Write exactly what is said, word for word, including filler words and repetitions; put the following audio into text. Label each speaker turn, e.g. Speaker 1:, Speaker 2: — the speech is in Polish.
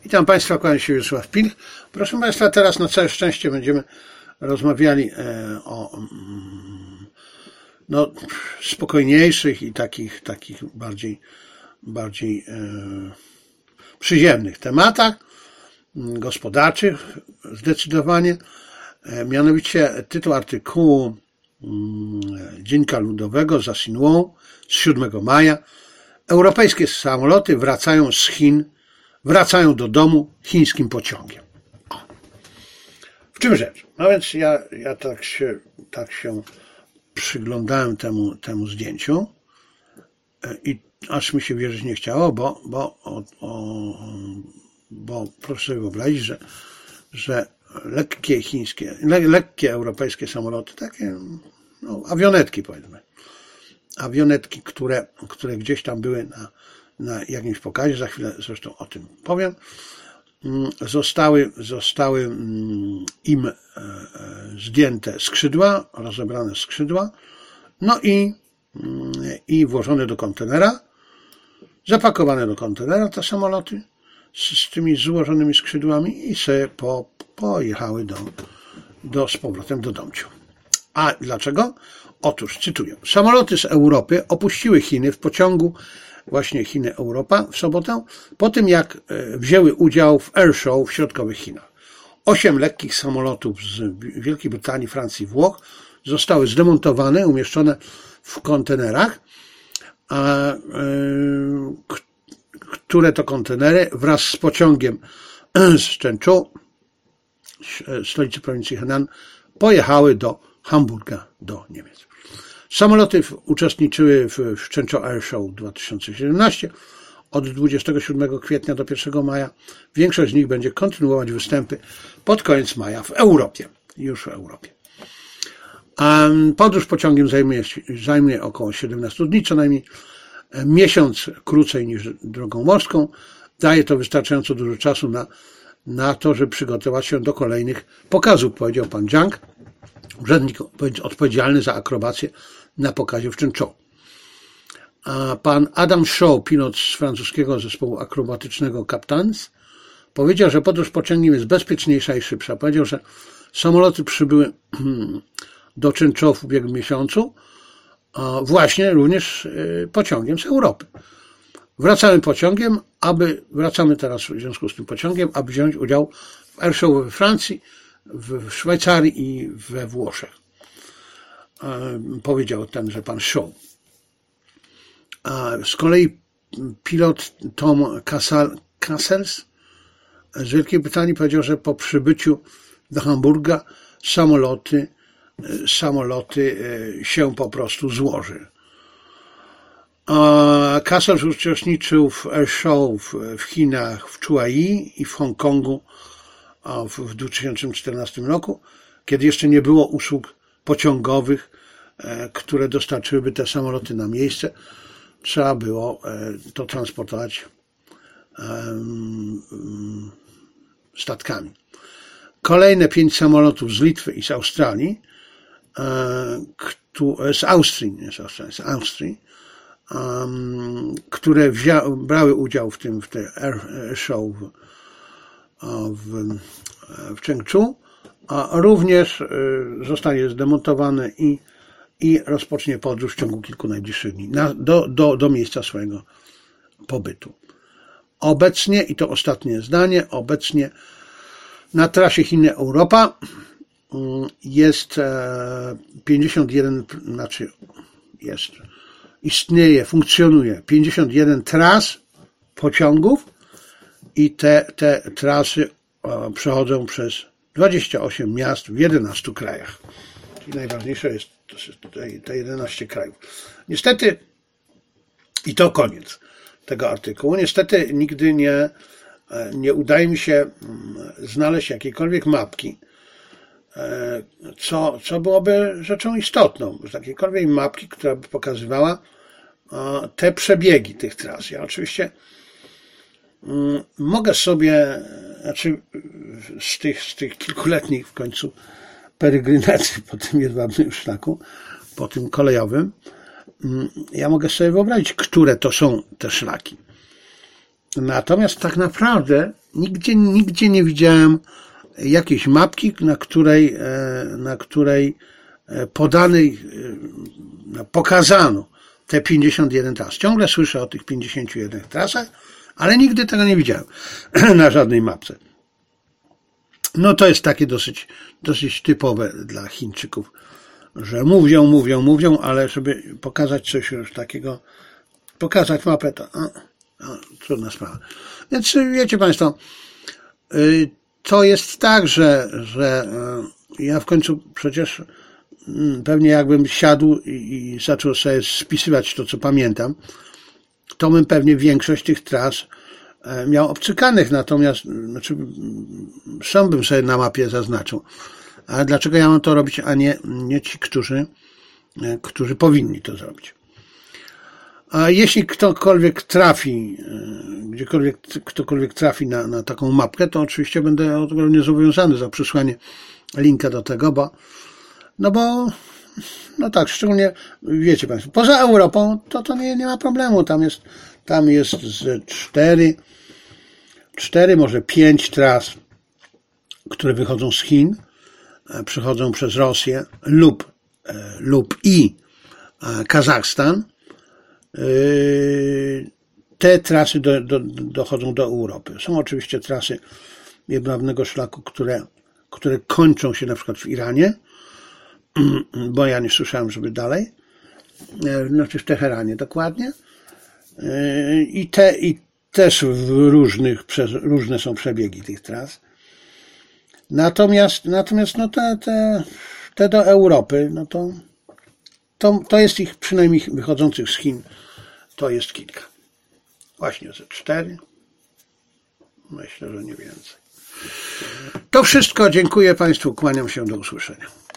Speaker 1: Witam Państwa, kłaniam się Wiesław Pilch. Proszę Państwa, teraz na całe szczęście będziemy rozmawiali o no, spokojniejszych i takich, takich bardziej, bardziej e, przyziemnych tematach gospodarczych zdecydowanie. E, mianowicie tytuł artykułu Dziennika Ludowego z Asinłą z siódmego maja. Europejskie samoloty wracają z Chin, wracają do domu chińskim pociągiem. O. W czym rzecz? No więc ja, ja tak się, tak się przyglądałem temu, temu zdjęciu i aż mi się wierzyć nie chciało, bo, bo, o, o, bo proszę sobie wyobrazić, że, że lekkie chińskie, le, lekkie europejskie samoloty, takie no, awionetki powiedzmy, awionetki, które, które gdzieś tam były na, na jakimś pokazie, za chwilę zresztą o tym powiem, zostały, zostały im zdjęte skrzydła, rozebrane skrzydła, no i, i włożone do kontenera, zapakowane do kontenera te samoloty z, z tymi złożonymi skrzydłami i sobie po, pojechały do, do, z powrotem do domciu. A dlaczego? Otóż, cytuję, samoloty z Europy opuściły Chiny w pociągu właśnie Chiny-Europa w sobotę, po tym jak wzięły udział w Airshow w środkowych Chinach. Osiem lekkich samolotów z Wielkiej Brytanii, Francji i Włoch zostały zdemontowane, umieszczone w kontenerach, a, yy, które to kontenery wraz z pociągiem z Zhengzhou, stolicy prowincji Henan, pojechały do Hamburga, do Niemiec. Samoloty uczestniczyły w Zhengzhou Airshow dwa tysiące siedemnaście od dwudziestego siódmego kwietnia do pierwszego maja. Większość z nich będzie kontynuować występy pod koniec maja w Europie, już w Europie. Podróż pociągiem zajmuje, zajmuje około siedemnaście dni, co najmniej miesiąc krócej niż drogą morską. Daje to wystarczająco dużo czasu na, na to, żeby przygotować się do kolejnych pokazów, powiedział pan Zhang, urzędnik odpowiedzialny za akrobację na pokazie w Zhengzhou. A pan Adam Shaw, pilot z francuskiego zespołu akrobatycznego Captains, powiedział, że podróż pociągiem jest bezpieczniejsza i szybsza. Powiedział, że samoloty przybyły do Zhengzhou w ubiegłym miesiącu właśnie również pociągiem z Europy. Wracamy pociągiem, aby, wracamy teraz w związku z tym pociągiem, aby wziąć udział w Airshow we Francji, w Szwajcarii i we Włoszech. Powiedział tenże pan Shaw. Z kolei pilot Tom Cassels z Wielkiej Brytanii powiedział, że po przybyciu do Hamburga samoloty, samoloty się po prostu złoży. Cassels uczestniczył w Airshow w Chinach, w Chuai i w Hongkongu w dwa tysiące czternastym roku, kiedy jeszcze nie było usług pociągowych, które dostarczyłyby te samoloty na miejsce. Trzeba było to transportować statkami. Kolejne pięć samolotów z Litwy i z Australii, z Austrii, nie z Australii, z Austrii, które wzią, brały udział w tym, w tej Airshow w, w, w Zhengzhou, a również zostanie zdemontowany i, i rozpocznie podróż w ciągu kilku najbliższych dni na, do, do, do miejsca swojego pobytu. Obecnie, i to ostatnie zdanie, obecnie na trasie Chiny-Europa jest pięćdziesiąt jeden, znaczy jest, istnieje, funkcjonuje pięćdziesiąt jeden tras pociągów i te, te trasy przechodzą przez dwadzieścia osiem miast w jedenastu krajach. Czyli najważniejsze jest te, te jedenaście krajów. Niestety, i to koniec tego artykułu, niestety nigdy nie, nie udaje mi się znaleźć jakiejkolwiek mapki, co, co byłoby rzeczą istotną, z jakiejkolwiek mapki, która by pokazywała te przebiegi tych tras. Ja oczywiście mogę sobie, znaczy z tych, z tych kilkuletnich w końcu peregrinacji po tym jedwabnym szlaku, po tym kolejowym, ja mogę sobie wyobrazić, które to są te szlaki. Natomiast tak naprawdę nigdzie, nigdzie nie widziałem jakiejś mapki, na której, na której podanej, pokazano te pięćdziesiąt jeden tras. Ciągle słyszę o tych pięćdziesięciu jednej trasach, ale nigdy tego nie widziałem na żadnej mapce. No to jest takie dosyć, dosyć typowe dla Chińczyków, że mówią, mówią, mówią, ale żeby pokazać coś już takiego, pokazać mapę, to a, a, trudna sprawa. Więc wiecie Państwo, to jest tak, że, że ja w końcu przecież pewnie jakbym siadł i zaczął sobie spisywać to, co pamiętam, to bym pewnie większość tych tras miał obcykanych, natomiast znaczy, sam bym sobie na mapie zaznaczył. Ale dlaczego ja mam to robić, a nie, nie ci, którzy, którzy powinni to zrobić? A jeśli ktokolwiek trafi, gdziekolwiek ktokolwiek trafi na, na taką mapkę, to oczywiście będę ogromnie zobowiązany za przesłanie linka do tego, bo no bo no tak, szczególnie wiecie Państwo, poza Europą to to nie, nie ma problemu, tam jest tam jest z cztery, cztery, może pięć tras, które wychodzą z Chin, przychodzą przez Rosję lub, lub i Kazachstan. Te trasy do, do, dochodzą do Europy. Są oczywiście trasy jedwabnego szlaku, które, które kończą się na przykład w Iranie, bo ja nie słyszałem, żeby dalej, znaczy w Teheranie dokładnie. I te, i też w różnych, przez, różne są przebiegi tych tras. Natomiast, natomiast no te, te, te do Europy, no to, to, to jest ich przynajmniej wychodzących z Chin, to jest kilka. Właśnie ze cztery. Myślę, że nie więcej. To wszystko. Dziękuję Państwu. Kłaniam się. Do usłyszenia.